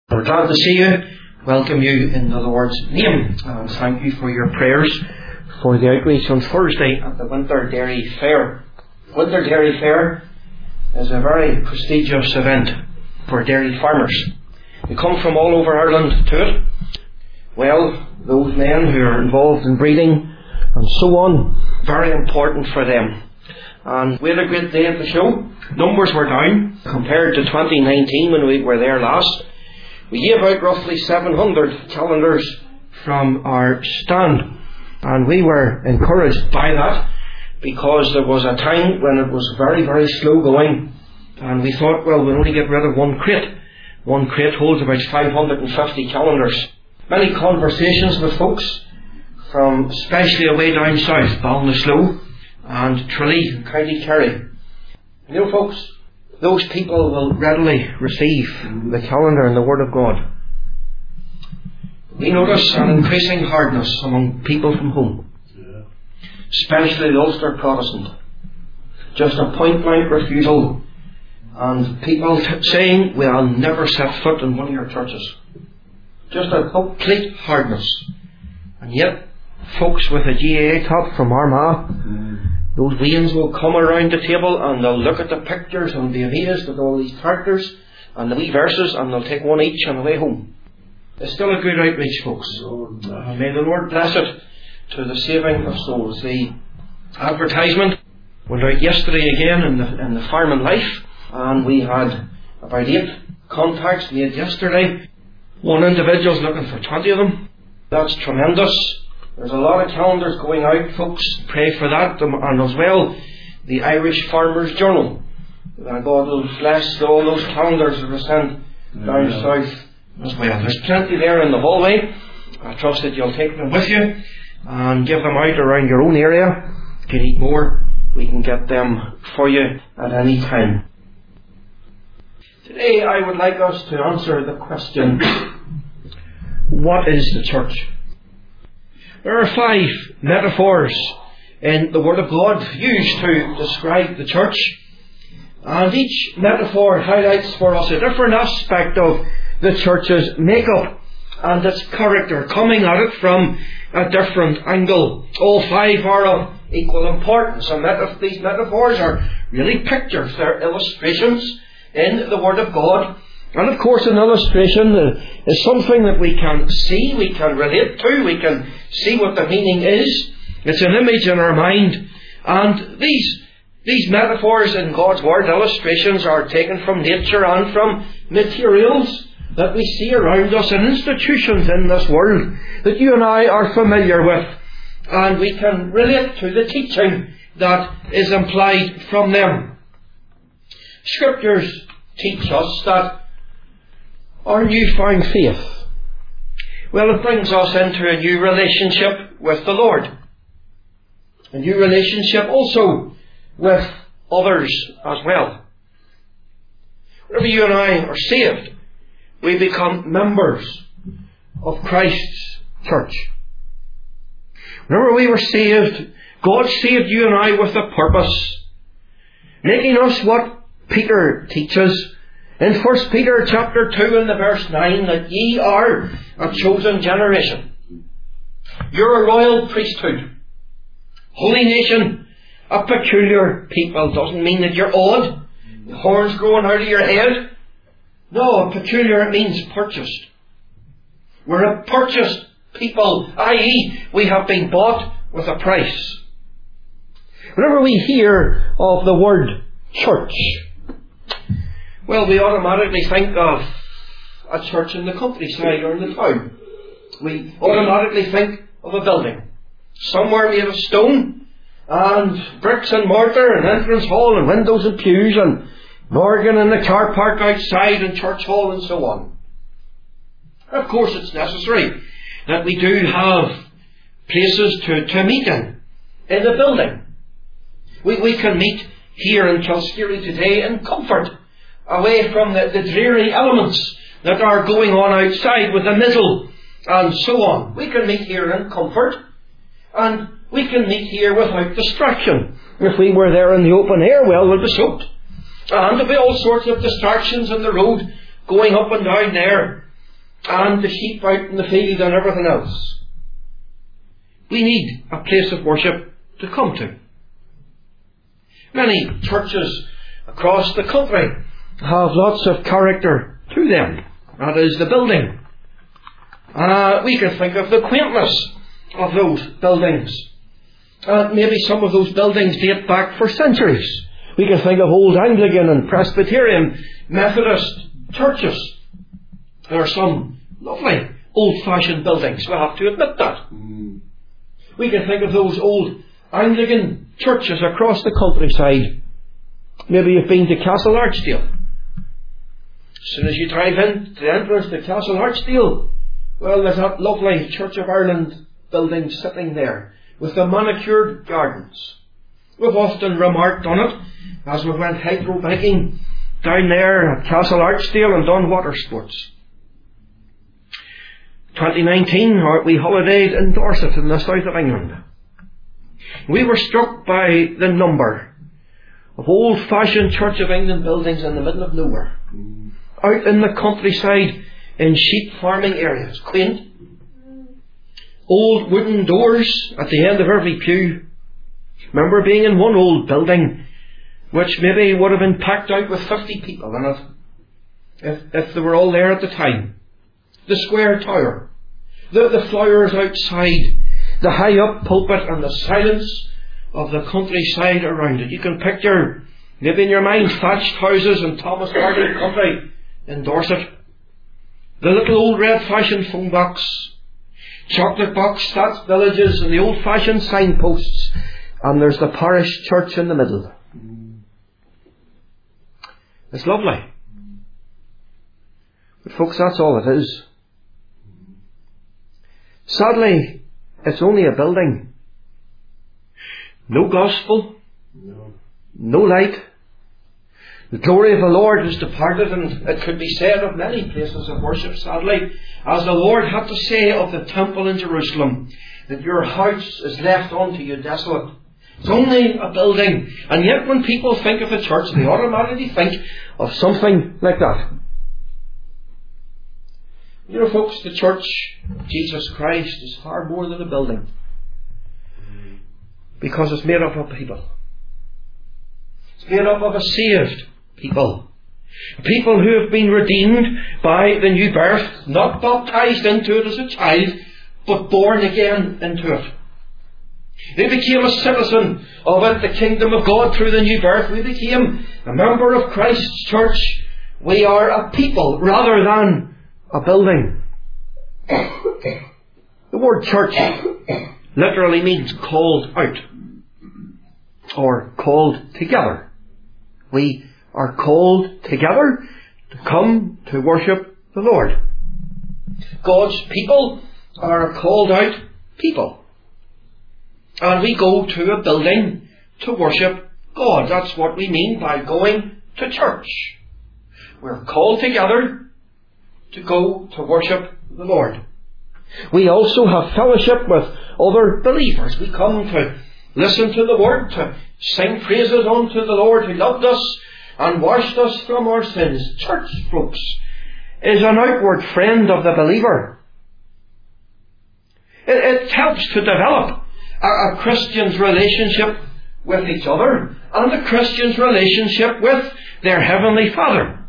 We're glad to see you, welcome you in the Lord's name, and thank you for your prayers for the outreach on Thursday at the Winter Dairy Fair. Winter Dairy Fair is a very prestigious event for dairy farmers. They come from all over Ireland to it. Well, those men who are involved in breeding and so on, very important for them. And we had a great day at the show. Numbers were down compared to 2019 when we were there last. We gave out roughly 700 calendars from our stand, and we were encouraged by that because there was a time when it was very, very slow going, and we thought, well, we'll only get rid of one crate. One crate holds about 550 calendars. Many conversations with folks from especially away down south, Ballinasloe and Tralee, County Kerry. You know, folks, those people will readily receive the calendar and the Word of God. We notice an increasing hardness among people from home, especially the Ulster Protestant. Just a point-blank refusal, and people saying, we'll never set foot in one of your churches. Just a complete hardness. And yet, folks with a GAA top from Armagh, those weans will come around the table and they'll look at the pictures and the amazed with all these characters and the wee verses, and they'll take one each on the way home. It's still a good outreach, folks. May the Lord bless it to the saving of souls. The advertisement went out yesterday again in the Farm and Life, and we had about 8 contacts made yesterday. One individual's looking for 20 of them. That's tremendous. There's a lot of calendars going out, folks. Pray for that. And as well, the Irish Farmers Journal. God will bless all those calendars that are sent down south as well. There's plenty there in the hallway. I trust that you'll take them with you and give them out around your own area. If you need more, we can get them for you at any time. Today I would like us to answer the question, what is the church? There are 5 metaphors in the Word of God used to describe the church, and each metaphor highlights for us a different aspect of the church's makeup and its character, coming at it from a different angle. All 5 are of equal importance, and these metaphors are really pictures. They're illustrations in the Word of God. And of course, an illustration is something that we can see, we can relate to, we can see what the meaning is. It's an image in our mind. And these metaphors in God's Word, illustrations, are taken from nature and from materials that we see around us and institutions in this world that you and I are familiar with. And we can relate to the teaching that is implied from them. Scriptures teach us that our newfound faith, well, it brings us into a new relationship with the Lord. A new relationship also with others as well. Whenever you and I are saved, we become members of Christ's church. Whenever we were saved, God saved you and I with a purpose, making us what Peter teaches in 1 Peter chapter 2 and the verse 9, that ye are a chosen generation. You're a royal priesthood, holy nation, a peculiar people. Doesn't mean that you're odd, the horns growing out of your head. No, peculiar, it means purchased. We're a purchased people, i.e., we have been bought with a price. Whenever we hear of the word church, well, we automatically think of a church in the countryside or in the town. We automatically think of a building, somewhere made of stone, and bricks and mortar, and entrance hall, and windows and pews, and an organ in the car park outside, and church hall, and so on. Of course, it's necessary that we do have places to meet in the building. We can meet here in Kilskeary today in comfort, away from the dreary elements that are going on outside with the mizzle and so on. We can meet here in comfort, and we can meet here without distraction. If we were there in the open air, well, we'll be soaked. And there'll be all sorts of distractions on the road going up and down there. and the sheep out in the field and everything else. We need a place of worship to come to. Many churches across the country have lots of character to them. That is the building. We can think of the quaintness of those buildings. Maybe some of those buildings date back for centuries. We can think of old Anglican and Presbyterian Methodist churches. There are some lovely old-fashioned buildings, we have to admit that. We can think of those old Anglican churches across the countryside. Maybe you've been to Castle Archdale. As soon as you drive in the entrance to Castle Archdale, well, there's that lovely Church of Ireland building sitting there with the manicured gardens. We've often remarked on it as we went hydro biking down there at Castle Archdale and done water sports. 2019, we holidayed in Dorset in the south of England. We were struck by the number of old-fashioned Church of England buildings in the middle of nowhere, out in the countryside in sheep farming areas. Quaint. Old wooden doors at the end of every pew. Remember being in one old building which maybe would have been packed out with 50 people in it if they were all there at the time. The square tower, the flowers outside, the high up pulpit and the silence of the countryside around it. You can picture maybe in your mind thatched houses in Thomas Hardy country in Dorset. The little old red-fashioned phone box, chocolate box, stats villages and the old-fashioned signposts, and there's the parish church in the middle. It's lovely. But folks, that's all it is. Sadly, it's only a building. No gospel, no light. The glory of the Lord is departed, and it could be said of many places of worship, sadly, as the Lord had to say of the temple in Jerusalem, that your house is left unto you desolate. It's only a building. And yet when people think of the church, they automatically think of something like that. You know, folks, the church, Jesus Christ, is far more than a building. Because it's made up of people. It's made up of a saved people. People who have been redeemed by the new birth, not baptized into it as a child, but born again into it. They became a citizen of it, the kingdom of God, through the new birth. We became a member of Christ's church. We are a people rather than a building. The word church literally means called out or called together. We are called together to come to worship the Lord. God's people are a called out people. And we go to a building to worship God. That's what we mean by going to church. We're called together to go to worship the Lord. We also have fellowship with other believers. We come to listen to the Word, to sing praises unto the Lord who loved us and washed us from our sins. Church, folks, is an outward friend of the believer. It helps to develop a Christian's relationship with each other and a Christian's relationship with their Heavenly Father.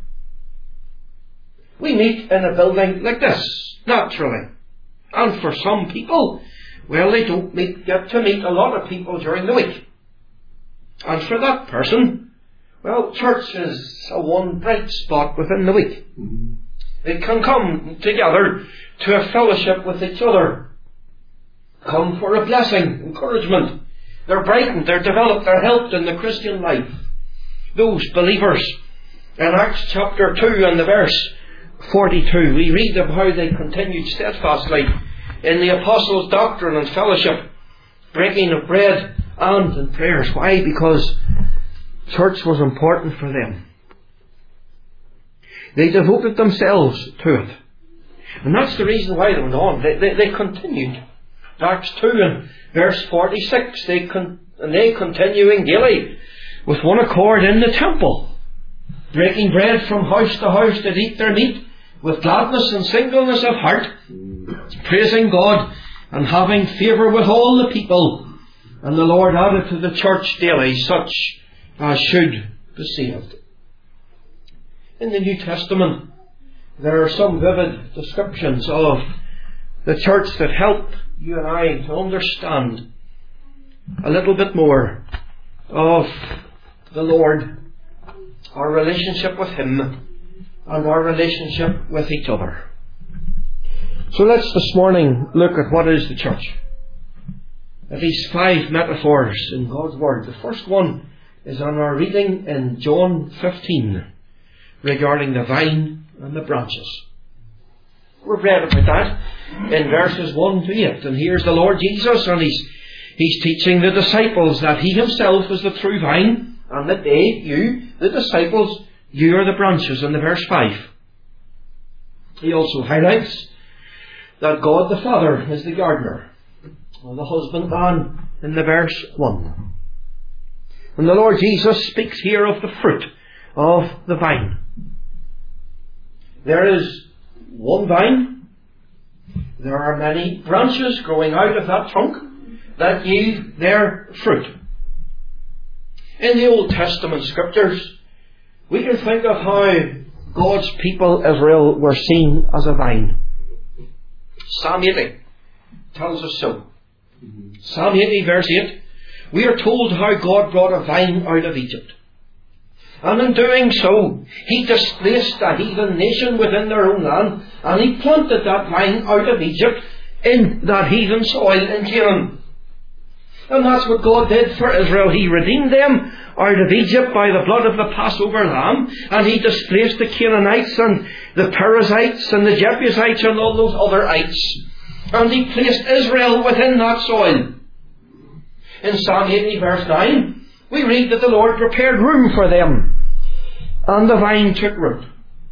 We meet in a building like this, naturally. And for some people, well, they don't get to meet a lot of people during the week. And for that person, well, church is a one bright spot within the week. They can come together to a fellowship with each other. Come for a blessing, encouragement. They're brightened, they're developed, they're helped in the Christian life. Those believers, in Acts chapter 2 and the verse 42, we read of how they continued steadfastly in the apostles' doctrine and fellowship, breaking of bread and in prayers. Why? Because church was important for them. They devoted themselves to it. And that's the reason why they went on. They continued. Acts 2 and verse 46, they continuing daily with one accord in the temple, breaking bread from house to house, did eat their meat with gladness and singleness of heart, praising God and having favour with all the people. And the Lord added to the church daily such as should be saved. In the New Testament, there are some vivid descriptions of the church that help you and I to understand a little bit more of the Lord, our relationship with Him, and our relationship with each other. So let's this morning look at what is the church. At least 5 metaphors in God's Word. The first one is on our reading in John 15 regarding the vine and the branches. We've read about that in verses 1 to 8. And here's the Lord Jesus, and He's teaching the disciples that He Himself is the true vine, and that they, you, the disciples, you are the branches in the verse 5. He also highlights that God the Father is the gardener, or the husbandman in the verse 1. And the Lord Jesus speaks here of the fruit of the vine. There is one vine. There are many branches growing out of that trunk that yield their fruit. In the Old Testament scriptures, we can think of how God's people Israel were seen as a vine. Psalm 80 tells us so. Psalm 80 verse 8, we are told how God brought a vine out of Egypt. And in doing so, He displaced a heathen nation within their own land, and He planted that vine out of Egypt in that heathen soil in Canaan. And that's what God did for Israel. He redeemed them out of Egypt by the blood of the Passover lamb, and He displaced the Canaanites and the Perizzites and the Jebusites and all those other ites. And He placed Israel within that soil. In Psalm 80 verse 9, we read that the Lord prepared room for them, and the vine took root.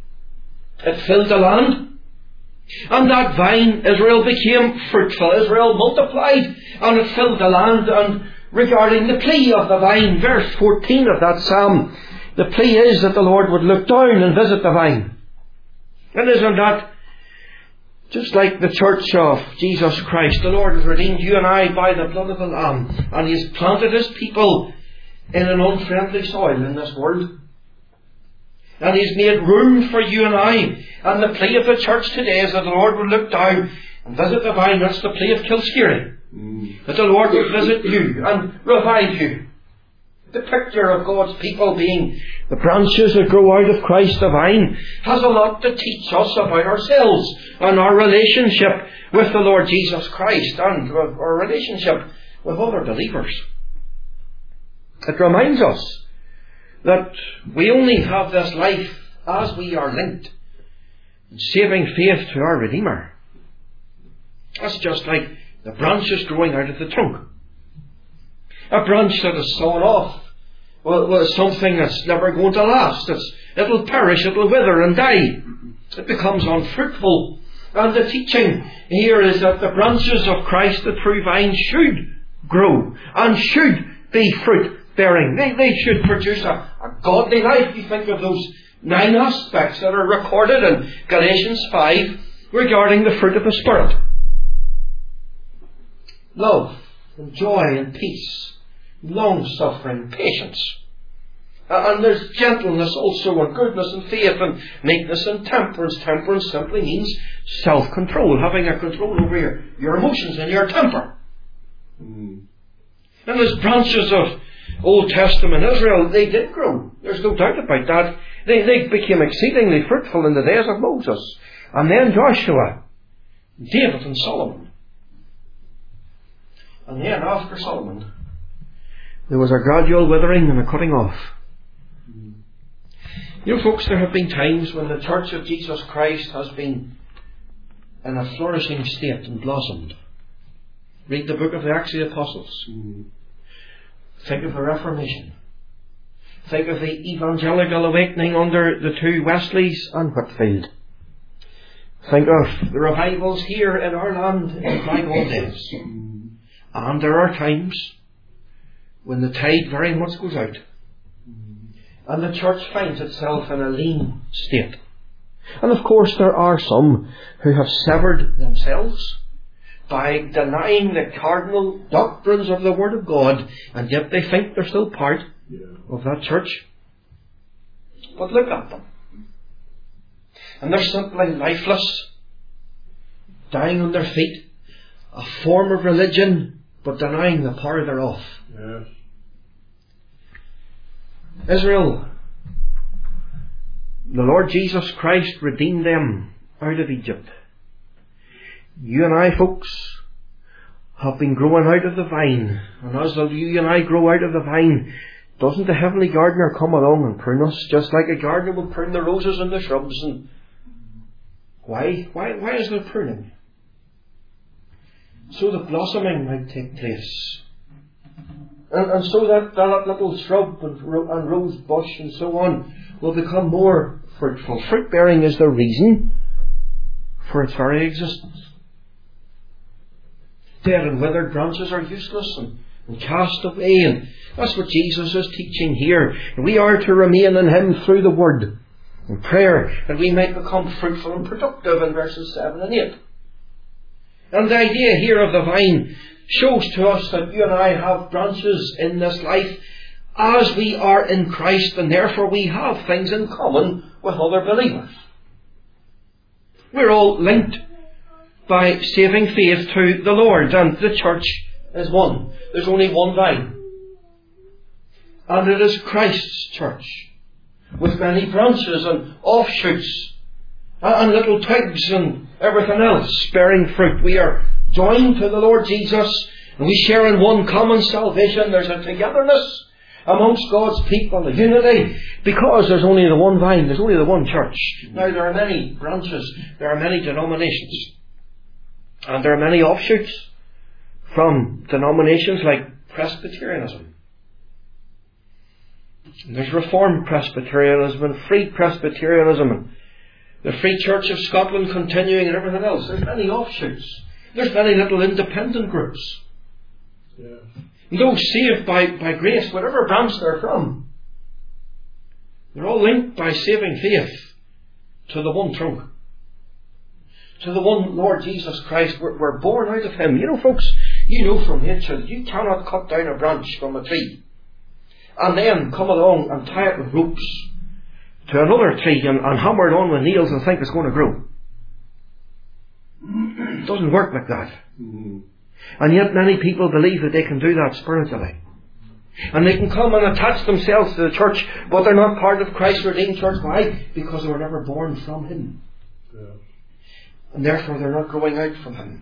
It filled the land, and that vine, Israel, became fruitful. Israel multiplied, and it filled the land. And regarding the plea of the vine, verse 14 of that psalm, the plea is that the Lord would look down and visit the vine. And isn't that just like the church of Jesus Christ? The Lord has redeemed you and I by the blood of the Lamb, and He has planted His people in an unfriendly soil in this world. And He's made room for you and I. And the plea of the church today is that the Lord would look down and visit the vine. That's the plea of Kilskeery. That the Lord would visit you and revive you. The picture of God's people being the branches that grow out of Christ the vine has a lot to teach us about ourselves and our relationship with the Lord Jesus Christ and our relationship with other believers. It reminds us that we only have this life as we are linked in saving faith to our Redeemer. That's just like the branches growing out of the trunk. A branch that is sawn off is something that's never going to last. It'll perish, it'll wither and die. It becomes unfruitful. And the teaching here is that the branches of Christ, the true vine, should grow and should be fruit-bearing. They should produce a godly life. You think of those 9 aspects that are recorded in Galatians 5 regarding the fruit of the Spirit. Love and joy and peace, long-suffering, patience. And there's gentleness also, and goodness and faith and meekness and temperance. Temperance simply means self-control, having a control over your emotions and your temper. And as branches of Old Testament Israel, they did grow. There's no doubt about that. They became exceedingly fruitful in the days of Moses, and then Joshua, David and Solomon. And then after Solomon, there was a gradual withering and a cutting off. You know, folks, there have been times when the Church of Jesus Christ has been in a flourishing state and blossomed. Read the book of the Acts of the Apostles. Think of the Reformation. Think of the evangelical awakening under the 2 Wesleys and Whitefield. Think of the revivals here in our land in bygone days. And there are times when the tide very much goes out, and the church finds itself in a lean state. And of course there are some who have severed themselves by denying the cardinal doctrines of the Word of God, and yet they think they're still part of that church. But look at them. And they're simply lifeless, dying on their feet, a form of religion, but denying the power thereof. Yes. Israel, the Lord Jesus Christ redeemed them out of Egypt. You and I, folks, have been growing out of the vine. And as you and I grow out of the vine, doesn't the heavenly gardener come along and prune us, just like a gardener will prune the roses and the shrubs? And why? Why is there pruning? So the blossoming might take place. And so that little shrub and rose bush and so on will become more fruitful. Fruit bearing is the reason for its very existence. Dead and withered branches are useless and cast away, and that's what Jesus is teaching here. We are to remain in Him through the Word and prayer, that we might become fruitful and productive in verses 7 and 8. And the idea here of the vine shows to us that you and I have branches in this life as we are in Christ, and therefore we have things in common with other believers. We're all linked by saving faith to the Lord, and the church is one. There's only one vine. And it is Christ's church, with many branches and offshoots and little twigs and everything else bearing fruit. We are joined to the Lord Jesus, and we share in one common salvation. There's a togetherness amongst God's people, a unity, because there's only the one vine, there's only the one church. Now there are many branches, there are many denominations, and there are many offshoots from denominations like Presbyterianism. And there's Reformed Presbyterianism and Free Presbyterianism and the Free Church of Scotland continuing and everything else. There's many offshoots. There's many little independent groups. Yeah. And those saved by grace, whatever branch they're from, they're all linked by saving faith to the one trunk, to the one Lord Jesus Christ. We're born out of Him. You know, folks, you know from nature that you cannot cut down a branch from a tree and then come along and tie it with ropes to another tree and hammer it on with nails and think it's going to grow. It doesn't work like that. Mm-hmm. And yet many people believe that they can do that spiritually. And they can come and attach themselves to the church, but they're not part of Christ's redeemed church. Why? Because they were never born from Him. Yeah. And therefore they're not growing out from Him.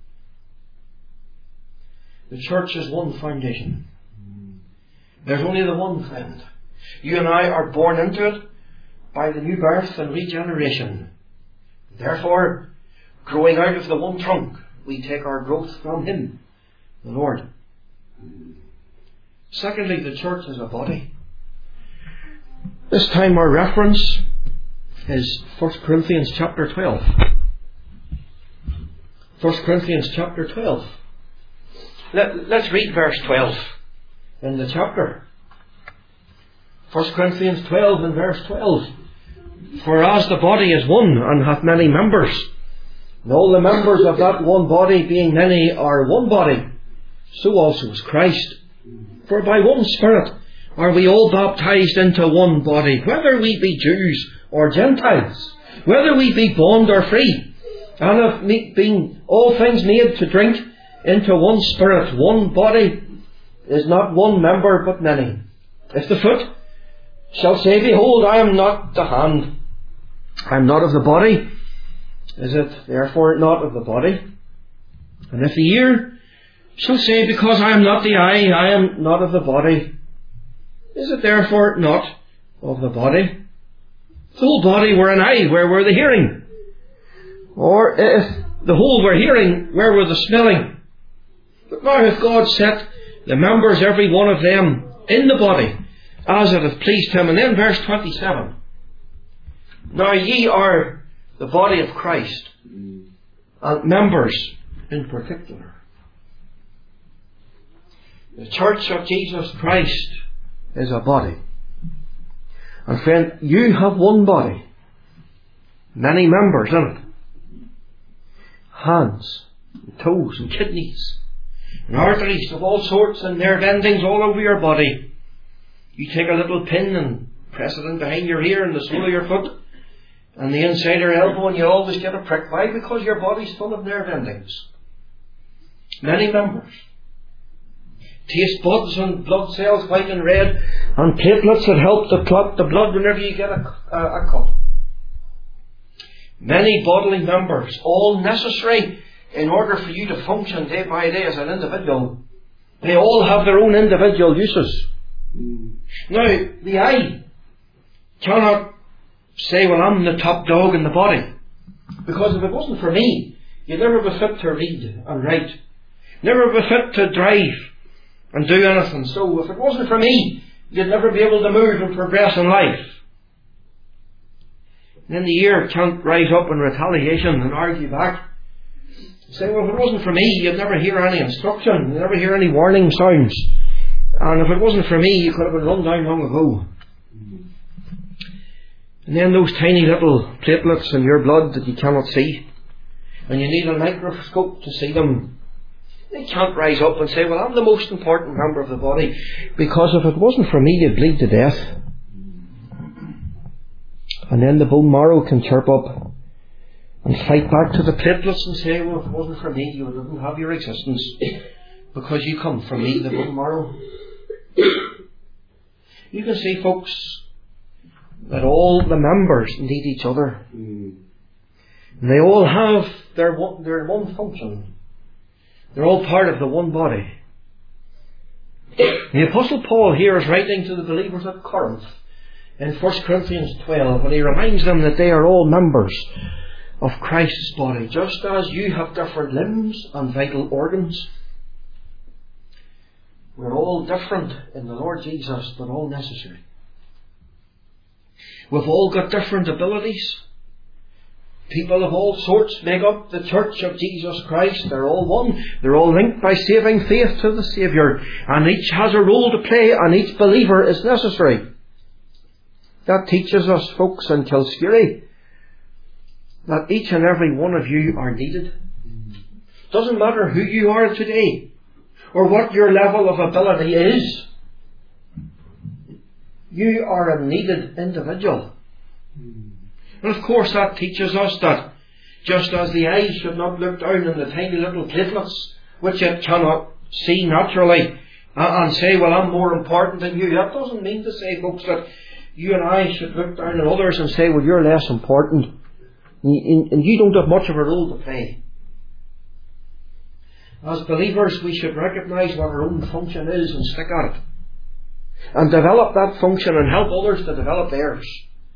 The church is one foundation. There's only the one friend. You and I are born into it by the new birth and regeneration. Therefore, growing out of the one trunk, we take our growth from Him, the Lord. Secondly, the church is a body. This time our reference is 1 Corinthians chapter 12. 1 Corinthians chapter 12. Let's read verse 12 in the chapter. 1 Corinthians 12 and verse 12. For as the body is one and hath many members, and all the members of that one body being many are one body, so also is Christ. For by one Spirit are we all baptized into one body, whether we be Jews or Gentiles, whether we be bond or free, and have been all things made to drink into one Spirit. One body is not one member but many. If the foot shall say, Behold, I am not the hand, I am not of the body, is it therefore not of the body? And if the ear shall say, Because I am not the eye, I am not of the body, is it therefore not of the body? If the whole body were an eye, where were the hearing? Or if the whole were hearing, where were the smelling? But now hath God set the members, every one of them, in the body, as it hath pleased Him. And then verse 27. Now ye are the body of Christ, and members in particular. The church of Jesus Christ is a body. And friend, you have one body. Many members, isn't it? Hands, and toes, and kidneys, and arteries of all sorts, and nerve endings all over your body. You take a little pin and press it in behind your ear and the sole of your foot and the inside of your elbow, and you always get a prick. Why? Because your body's full of nerve endings. Many members. Taste buds and blood cells, white and red, and platelets that help to clot the blood whenever you get a cut. Many bodily members, all necessary in order for you to function day by day as an individual. They all have their own individual uses. Now, the eye cannot say, well, I'm the top dog in the body. Because if it wasn't for me, you'd never be fit to read and write. Never be fit to drive and do anything. So if it wasn't for me, you'd never be able to move and progress in life. And then the ear can't rise up in retaliation and argue back. Say, well, if it wasn't for me, you'd never hear any instruction. You'd never hear any warning sounds. And if it wasn't for me, you could have been run down long ago. And then those tiny little platelets in your blood that you cannot see, and you need a microscope to see them. They can't rise up and say, well, I'm the most important member of the body, because if it wasn't for me, you'd bleed to death. And then the bone marrow can chirp up and fight back to the platelets and say, well, if it wasn't for me, you wouldn't have your existence, because you come from me, the bone marrow. You can see, folks, that all the members need each other. They all have their one function. They're all part of the one body. The Apostle Paul here is writing to the believers at Corinth in 1 Corinthians 12, and he reminds them that they are all members of Christ's body, just as you have different limbs and vital organs. We're all different in the Lord Jesus, but all necessary. We've all got different abilities. People of all sorts make up the Church of Jesus Christ. They're all one. They're all linked by saving faith to the Saviour. And each has a role to play, and each believer is necessary. That teaches us, folks, in Kilskeery, that each and every one of you are needed. Doesn't matter who you are today, or what your level of ability is. You are a needed individual. And of course that teaches us that just as the eye should not look down on the tiny little platelets, which it cannot see naturally, and say, well, I'm more important than you. That doesn't mean to say, folks, that you and I should look down on others and say, well, you're less important, and you don't have much of a role to play. As believers, we should recognise what our own function is and stick at it, and develop that function and help others to develop theirs.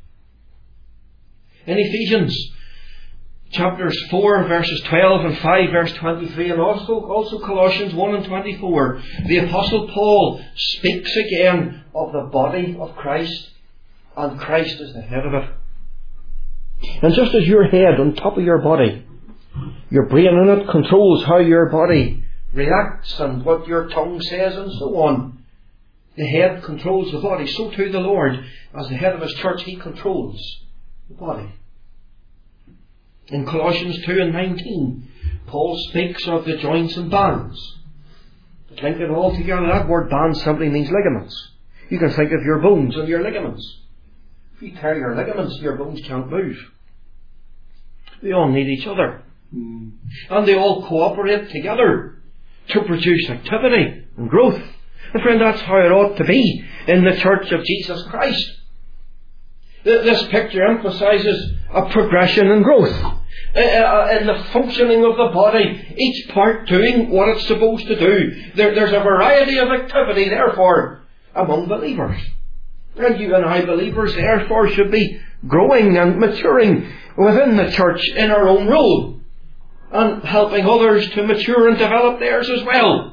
In Ephesians chapters 4 verses 12 and 5 verse 23, and also Colossians 1 and 24, the Apostle Paul speaks again of the body of Christ, and Christ is the head of it. And just as your head on top of your body, your brain in it controls how your body reacts and what your tongue says and so on, the head controls the body, so too the Lord, as the head of His church, He controls the body. In Colossians 2 and 19, Paul speaks of the joints and bands. To link it all together, that word band simply means ligaments. You can think of your bones and your ligaments. If you tear your ligaments, your bones can't move. They all need each other. And they all cooperate together to produce activity and growth. And friend, that's how it ought to be in the Church of Jesus Christ. This picture emphasises a progression and growth in the functioning of the body, each part doing what it's supposed to do. There's a variety of activity, therefore, among believers. And you and I, believers, therefore, should be growing and maturing within the church in our own role, and helping others to mature and develop theirs as well.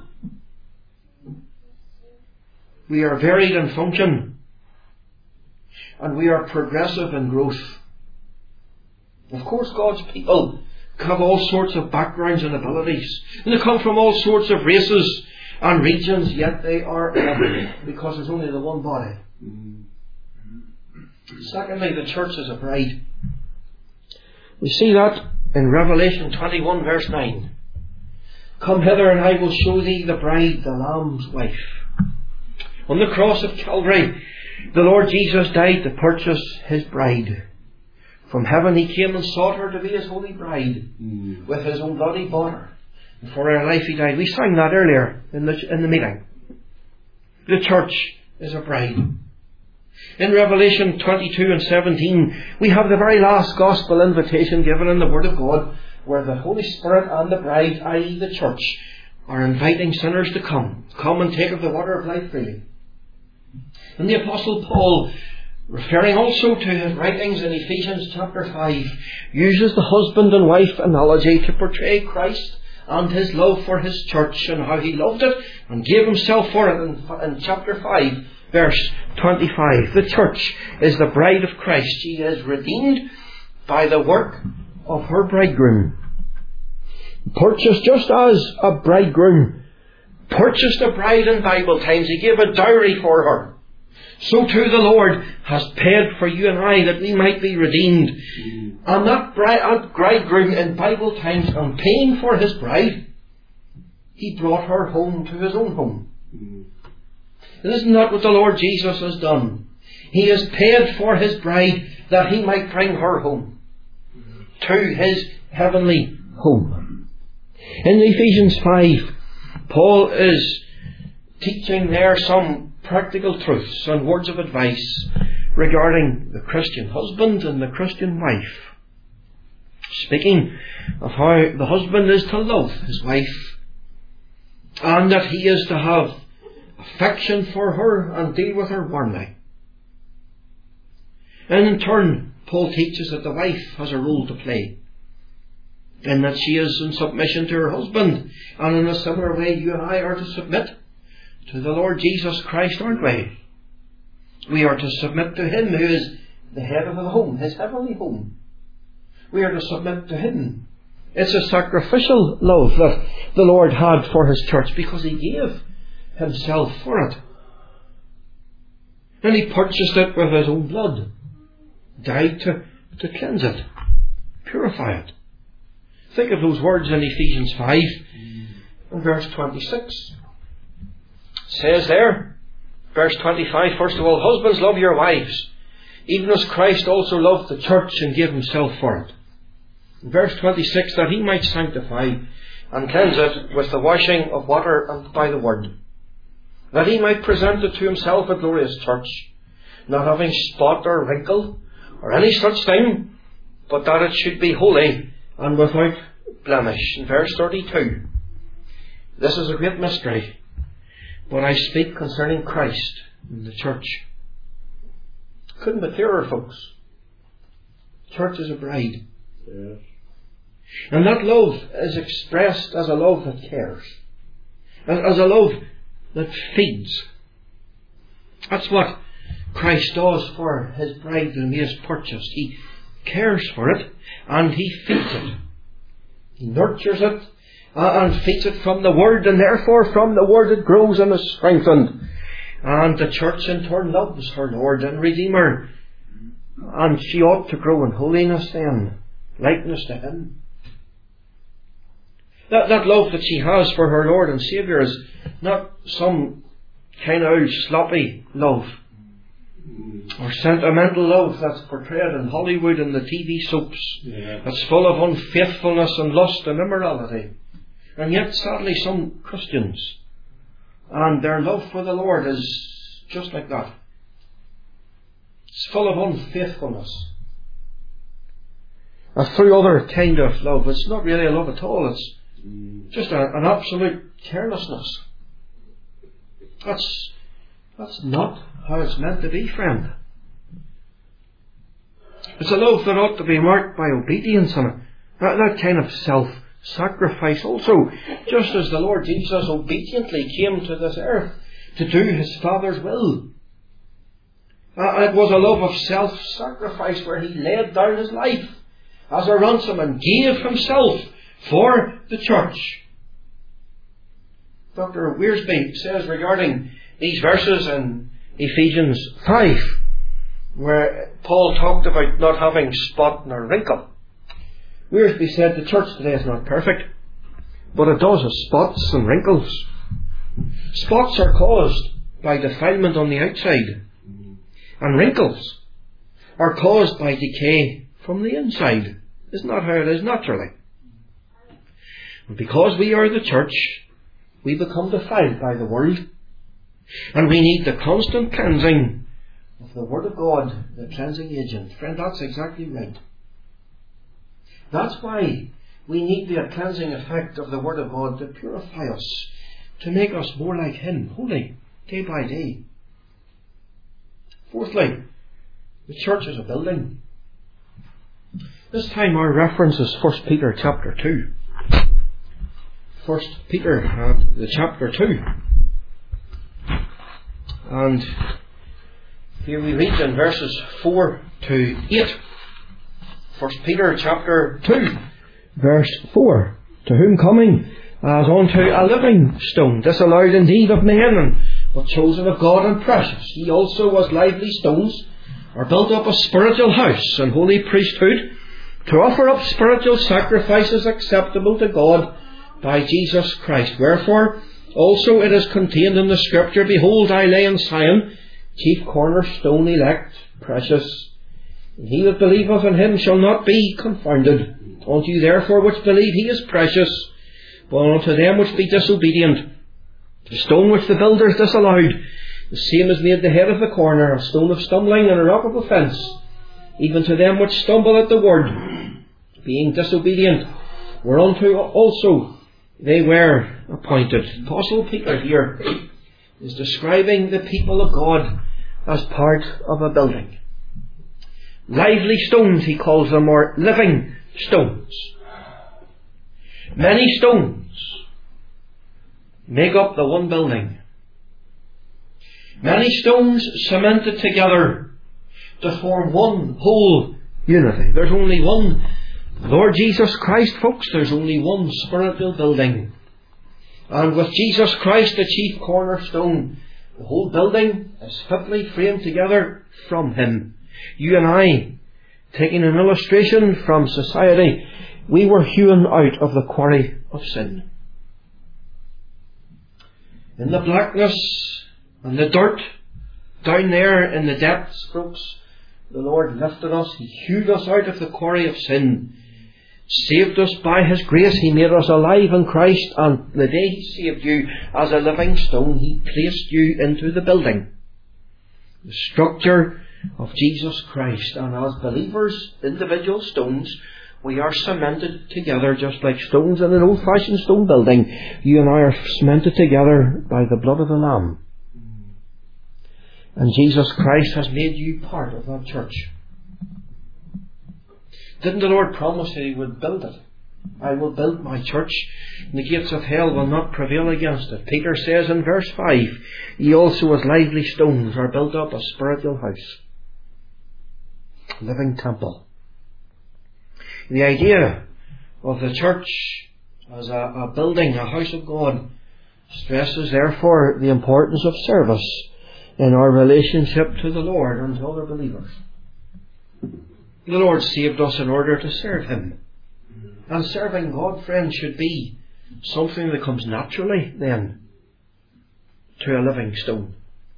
We are varied in function, and we are progressive in growth. Of course, God's people have all sorts of backgrounds and abilities, and they come from all sorts of races and regions, yet they are one, because there's only the one body. Secondly, the church is a bride. We see that in Revelation 21 verse 9. Come hither and I will show thee the bride, the Lamb's wife. On the cross of Calvary, the Lord Jesus died to purchase His bride. From heaven He came and sought her to be His holy bride. With His own blood He bought her. And for her life He died. We sang that earlier in the meeting. The church is a bride. In Revelation 22 and 17, we have the very last gospel invitation given in the Word of God, where the Holy Spirit and the bride, i.e. the church, are inviting sinners to come and take of the water of life freely. And the Apostle Paul, referring also to his writings in Ephesians chapter 5, uses the husband and wife analogy to portray Christ and His love for His church and how He loved it and gave Himself for it in chapter 5 verse 25. The church is the bride of Christ. She is redeemed by the work of her bridegroom. Purchased just as a bridegroom purchased a bride in Bible times. He gave a dowry for her. So too the Lord has paid for you and I that we might be redeemed. And that bridegroom in Bible times, and paying for his bride, He brought her home to His own home. And isn't that what the Lord Jesus has done? He has paid for His bride that He might bring her home to His heavenly home. In Ephesians 5, Paul is teaching there some practical truths and words of advice regarding the Christian husband and the Christian wife. Speaking of how the husband is to love his wife, and that he is to have affection for her and deal with her warmly. And in turn, Paul teaches that the wife has a role to play, and that she is in submission to her husband. And in a similar way, you and I are to submit to the Lord Jesus Christ, aren't we? We are to submit to Him who is the head of the home, His heavenly home. We are to submit to Him. It's a sacrificial love that the Lord had for His church, because He gave Himself for it. And He purchased it with His own blood. Died to cleanse it, purify it. Think of those words in Ephesians 5 and verse 26. It says there, verse 25, first of all, husbands, love your wives, even as Christ also loved the church and gave Himself for it. In verse 26, that He might sanctify and cleanse it with the washing of water and by the word, that He might present it to Himself a glorious church, not having spot or wrinkle or any such thing, but that it should be holy and without blemish. In verse 32, this is a great mystery, but I speak concerning Christ and the church. Couldn't be clearer, folks. Church is a bride. Yes. And that love is expressed as a love that cares, as a love that feeds. That's what Christ does for His bride whom He has purchased. He cares for it and He feeds it. He nurtures it and feeds it from the Word, and therefore from the Word it grows and is strengthened. And the church in turn loves her Lord and Redeemer, and she ought to grow in holiness then, likeness to Him. That love that she has for her Lord and Saviour is not some kind of sloppy love or sentimental love that's portrayed in Hollywood and the TV soaps, that's full of unfaithfulness and lust and immorality. And yet sadly some Christians, and their love for the Lord is just like that. It's full of unfaithfulness. A through other kind of love. It's not really a love at all. It's just an absolute carelessness. That's not how it's meant to be, friend. It's a love that ought to be marked by obedience and that kind of self-sacrifice also, just as the Lord Jesus obediently came to this earth to do His Father's will. It was a love of self-sacrifice where He laid down His life as a ransom and gave Himself for the church. Dr. Wiersbe says regarding these verses in Ephesians 5, where Paul talked about not having spot nor wrinkle. Wiersbe said the church today is not perfect, but it does have spots and wrinkles. Spots are caused by defilement on the outside, and wrinkles are caused by decay from the inside. Isn't that how it is naturally? And because we are the church, we become defiled by the world, and we need the constant cleansing of the Word of God, the cleansing agent. Friend, that's exactly right. That's why we need the cleansing effect of the Word of God to purify us, to make us more like Him, holy, day by day. Fourthly, the church is a building. This time our reference is 1 Peter chapter 2. 1 Peter and the chapter 2. And here we read in verses 4 to 8. 1 Peter chapter 2, verse 4. To whom coming as unto a living stone, disallowed indeed of men, but chosen of God and precious, ye also as lively stones are built up a spiritual house and holy priesthood, to offer up spiritual sacrifices acceptable to God by Jesus Christ. Wherefore also it is contained in the Scripture, Behold, I lay in Zion chief cornerstone, elect, precious. And he that believeth in him shall not be confounded. Unto you therefore which believe he is precious, but unto them which be disobedient, the stone which the builders disallowed, the same is made the head of the corner, a stone of stumbling and a rock of offence, even to them which stumble at the word, being disobedient, whereunto also they were appointed. Apostle Peter here is describing the people of God as part of a building. Lively stones, he calls them, or living stones. Many stones make up the one building. Many stones cemented together to form one whole unity. There's only one Lord Jesus Christ, folks. There's only one spiritual building. And with Jesus Christ, the chief cornerstone, the whole building is fitly framed together from Him. You and I, taking an illustration from society, we were hewn out of the quarry of sin. In the blackness and the dirt, down there in the depths, folks, the Lord lifted us. He hewed us out of the quarry of sin, saved us by His grace. He made us alive in Christ, and the day He saved you as a living stone, He placed you into the building, the structure of Jesus Christ. And as believers, individual stones, we are cemented together just like stones in an old-fashioned stone building. You and I are cemented together by the blood of the Lamb. And Jesus Christ has made you part of that church. Didn't the Lord promise that He would build it? I will build my church, and the gates of hell will not prevail against it. Peter says in verse 5, Ye also as lively stones are built up a spiritual house, living temple. The idea of the church as a building, a house of God, stresses therefore the importance of service in our relationship to the Lord and to other believers. The Lord saved us in order to serve Him. And serving God, friends, should be something that comes naturally then to a living stone.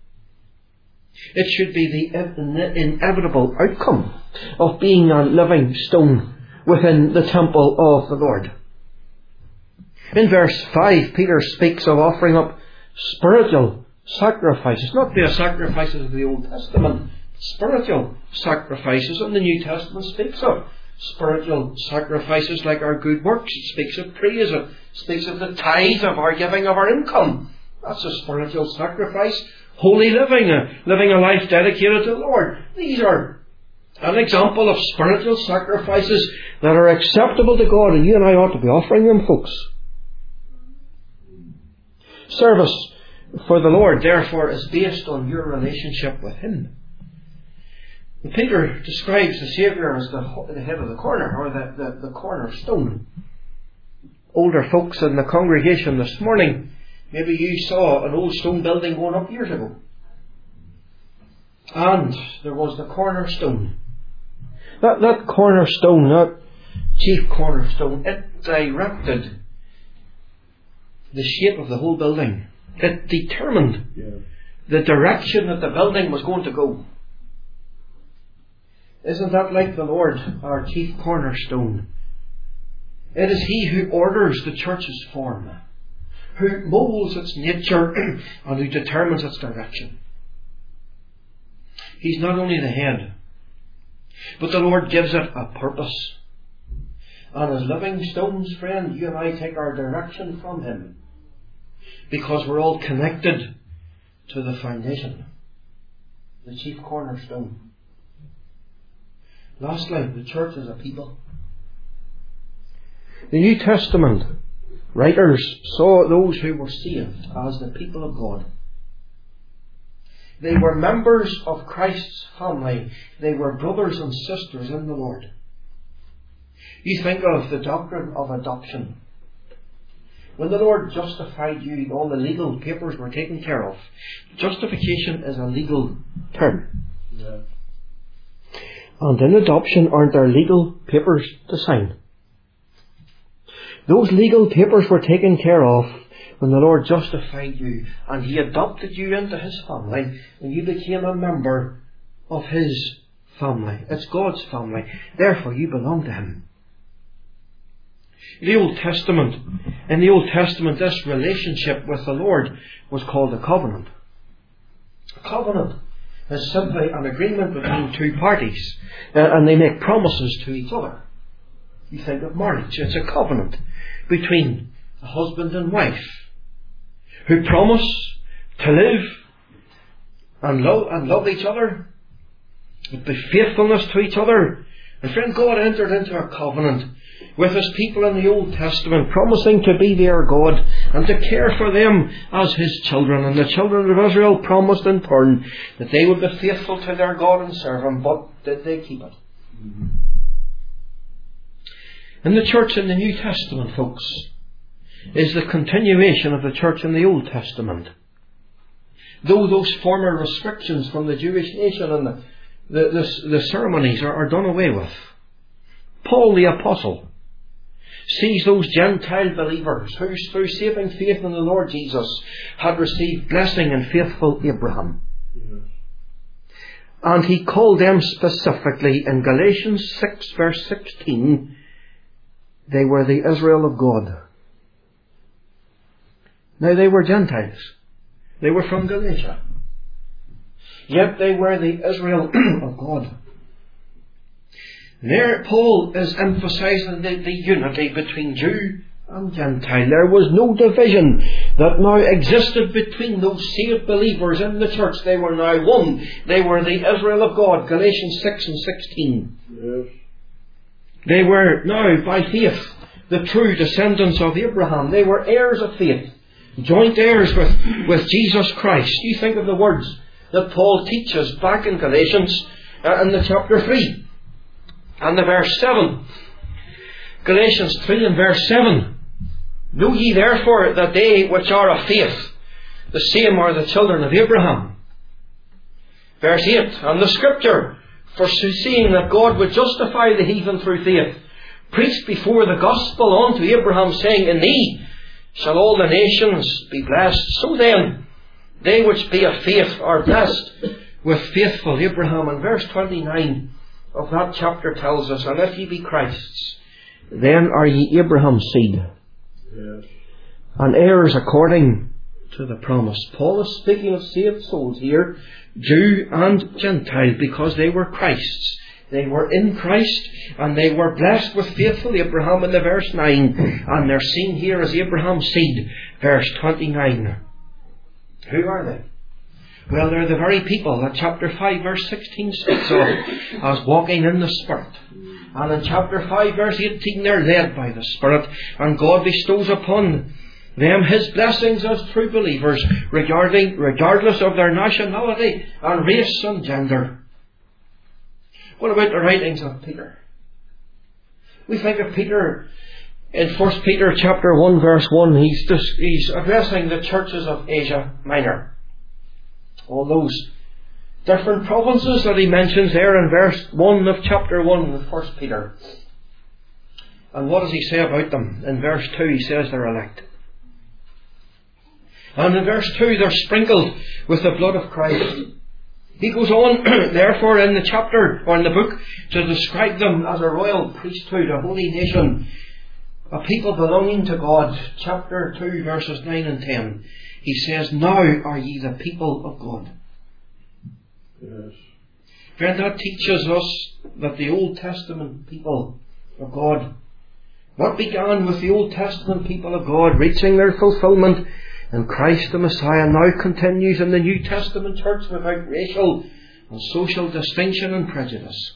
It should be the inevitable outcome of being a living stone within the temple of the Lord. In verse 5, Peter speaks of offering up spiritual sacrifices, not the sacrifices of the Old Testament, spiritual sacrifices. And the New Testament speaks of spiritual sacrifices like our good works. It speaks of praise. It speaks of the tithe of our giving of our income. That's a spiritual sacrifice. Holy living, living a life dedicated to the Lord. These are an example of spiritual sacrifices that are acceptable to God, and you and I ought to be offering them, folks. Service for the Lord, therefore, is based on your relationship with Him. And Peter describes the Saviour as the head of the corner, or the cornerstone. Older folks in the congregation this morning, maybe you saw an old stone building going up years ago. And there was the cornerstone. That cornerstone, that chief cornerstone, it directed the shape of the whole building. It determined the direction that the building was going to go. Isn't that like the Lord, our chief cornerstone? It is He who orders the church's form, who molds its nature, and who determines its direction. He's not only the head, but the Lord gives it a purpose. And as living stones, friend, you and I take our direction from Him, because we're all connected to the foundation, the chief cornerstone. Lastly, the church is a people. The New Testament writers saw those who were saved as the people of God. They were members of Christ's family. They were brothers and sisters in the Lord. You think of the doctrine of adoption. When the Lord justified you, all the legal papers were taken care of. Justification is a legal term. Yeah. And in adoption, aren't there legal papers to sign? Those legal papers were taken care of when the Lord justified you and He adopted you into His family and you became a member of His family. It's God's family. Therefore, you belong to Him. In the Old Testament, this relationship with the Lord was called a covenant. A covenant is simply an agreement between two parties, and they make promises to each other. You think of marriage. It's a covenant between a husband and wife who promise to live and love each other, with faithfulness to each other. And friend, God entered into a covenant with His people in the Old Testament, promising to be their God and to care for them as His children. And the children of Israel promised in turn that they would be faithful to their God and serve Him. But did they keep it? Mm-hmm. And the church in the New Testament, folks, is the continuation of the church in the Old Testament. Though those former restrictions from the Jewish nation and the ceremonies are done away with, Paul the Apostle sees those Gentile believers who, through saving faith in the Lord Jesus, had received blessing in faithful Abraham. Yes. And he called them specifically in Galatians 6 verse 16, they were the Israel of God. Now they were Gentiles. They were from Galatia. Yet they were the Israel of God. There Paul is emphasizing the unity between Jew and Gentile. There was no division that now existed between those saved believers in the church. They were now one. They were the Israel of God. Galatians 6 and 16. Yes. They were now, by faith, the true descendants of Abraham. They were heirs of faith, joint heirs with Jesus Christ. You think of the words that Paul teaches back in Galatians in the chapter 3 and the verse 7. Galatians 3 and verse 7. Know ye therefore that they which are of faith, the same are the children of Abraham. Verse 8. And the scripture, foreseeing that God would justify the heathen through faith, preached before the gospel unto Abraham, saying, in thee shall all the nations be blessed. So then, they which be of faith are blessed with faithful Abraham. And verse 29 of that chapter tells us, and if ye be Christ's, then are ye Abraham's seed, yes, and heirs according to the promise. Paul is speaking of saved souls here, Jew and Gentile, because they were Christ's. They were in Christ, and they were blessed with faithful Abraham in the verse 9, and they're seen here as Abraham's seed, verse 29. Who are they? Well, they're the very people that chapter 5 verse 16 speaks of as walking in the Spirit. And in chapter 5 verse 18 they're led by the Spirit, and God bestows upon them His blessings as true believers, regardless of their nationality and race and gender. What about the writings of Peter? We think of Peter in 1 Peter chapter 1 verse 1. He's addressing the churches of Asia Minor. All those different provinces that he mentions there in verse 1 of chapter 1 of 1 Peter. And what does he say about them? In verse 2 he says they're elect. And in verse 2 they're sprinkled with the blood of Christ. He goes on, therefore, in the chapter, or in the book, to describe them as a royal priesthood, a holy nation, a people belonging to God. Chapter 2, verses 9 and 10. He says, now are ye the people of God. Yes. Friend, that teaches us that the Old Testament people of God, what began with the Old Testament people of God reaching their fulfillment in Christ the Messiah, now continues in the New Testament church without racial and social distinction and prejudice.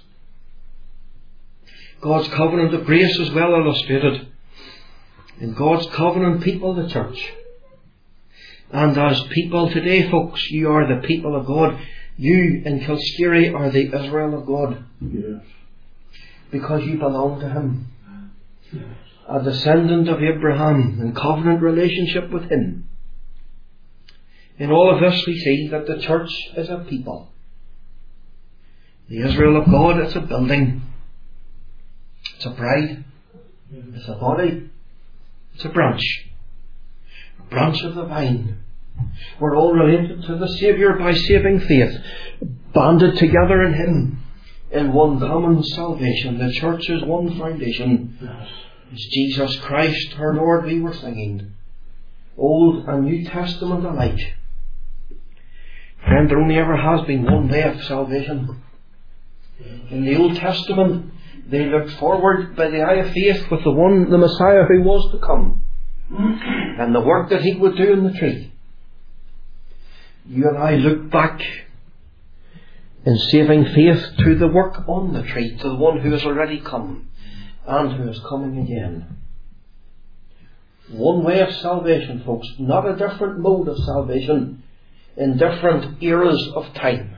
God's covenant of grace is well illustrated in God's covenant people, the church. And as people today, folks, you are the people of God. You in Kilskerry are the Israel of God. Yes. Because you belong to Him. A descendant of Abraham in covenant relationship with Him. In all of this we see that the church is a people. The Israel of God is a building. It's a bride. It's a body. It's a branch. A branch of the vine. We're all related to the Saviour by saving faith, banded together in Him in one common salvation. The church is one foundation. It's Jesus Christ, our Lord, we were singing. Old and New Testament alike. Friend, there only ever has been one way of salvation. In the Old Testament, they looked forward by the eye of faith with the Messiah who was to come, and the work that He would do in the tree. You and I look back in saving faith to the work on the tree, to the one who has already come and who is coming again. One way of salvation, folks, not a different mode of salvation in different eras of time.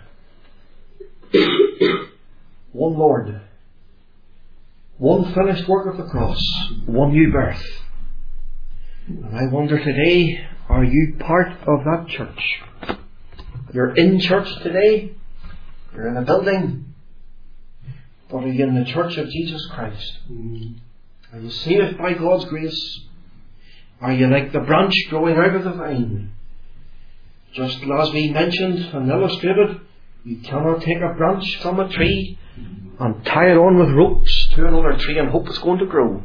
One Lord, one finished work of the cross, one new birth. And I wonder today, are you part of that church? You're in church today, you're in a building, but are you in the church of Jesus Christ? Are you saved by God's grace? Are you like the branch growing out of the vine? Just as we mentioned and illustrated, you cannot take a branch from a tree and tie it on with ropes to another tree and hope it's going to grow.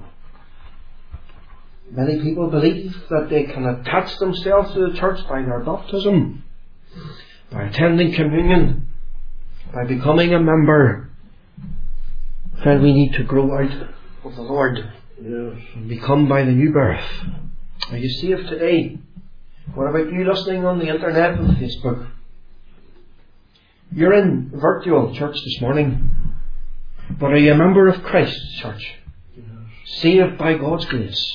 Many people believe that they can attach themselves to the church by their baptism, by attending communion, by becoming a member. Friend, we need to grow out of the Lord and become by the new birth. Are you saved today? What about you listening on the internet and Facebook? You're in virtual church this morning, but are you a member of Christ's church? Saved by God's grace.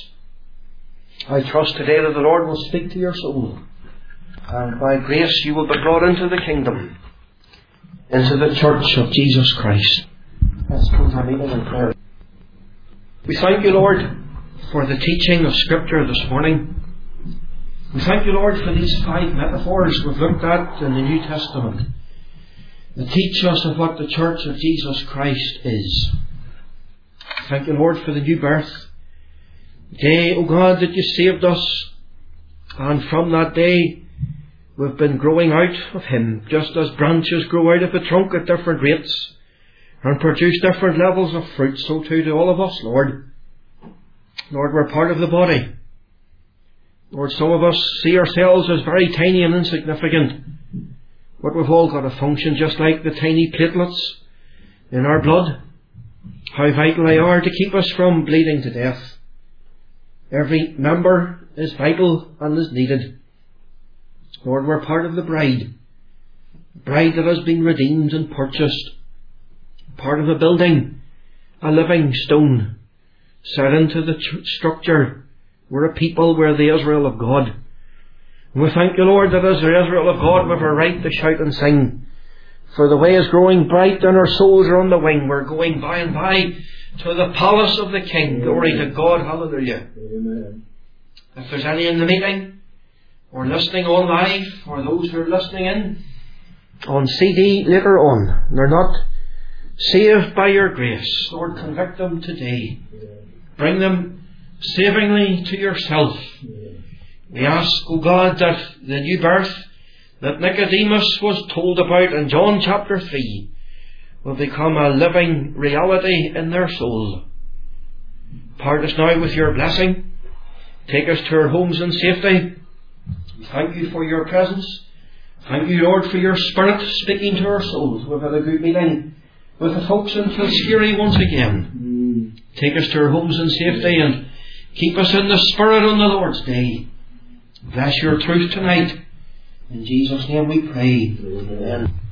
I trust today that the Lord will speak to your soul, and by grace you will be brought into the kingdom, into the church of Jesus Christ. Let's close our meeting in prayer. We thank you, Lord, for the teaching of Scripture this morning. We thank you, Lord, for these 5 metaphors we've looked at in the New Testament that teach us of what the church of Jesus Christ is. Thank you, Lord, for the new birth. The day, O God, that you saved us, and from that day we've been growing out of Him, just as branches grow out of a trunk at different rates and produce different levels of fruit, so too do all of us, Lord. Lord, we're part of the body. Lord, some of us see ourselves as very tiny and insignificant, but we've all got a function just like the tiny platelets in our blood. How vital they are to keep us from bleeding to death. Every member is vital and is needed. Lord, we're part of the bride that has been redeemed and purchased. Part of a building, a living stone set into the structure. We're a people, we're the Israel of God. And we thank you, Lord, that as the Israel of God we have a right to shout and sing. For the way is growing bright and our souls are on the wing. We're going by and by to the palace of the King. Glory to God. Hallelujah. Amen. If there's any in the meeting, or listening on live, or those who are listening in on CD later on, they're not saved by your grace, Lord, convict them today. bring them savingly to yourself. We ask, O God, that the new birth that Nicodemus was told about in John chapter 3 will become a living reality in their soul. Part us now with your blessing. Take us to our homes in safety. Thank you for your presence. Thank you, Lord, for your Spirit speaking to our souls. We've had a good meeting with the folks in Kilskeary once again. Take us to our homes in safety and keep us in the Spirit on the Lord's day. Bless your truth tonight. In Jesus' name we pray. Amen.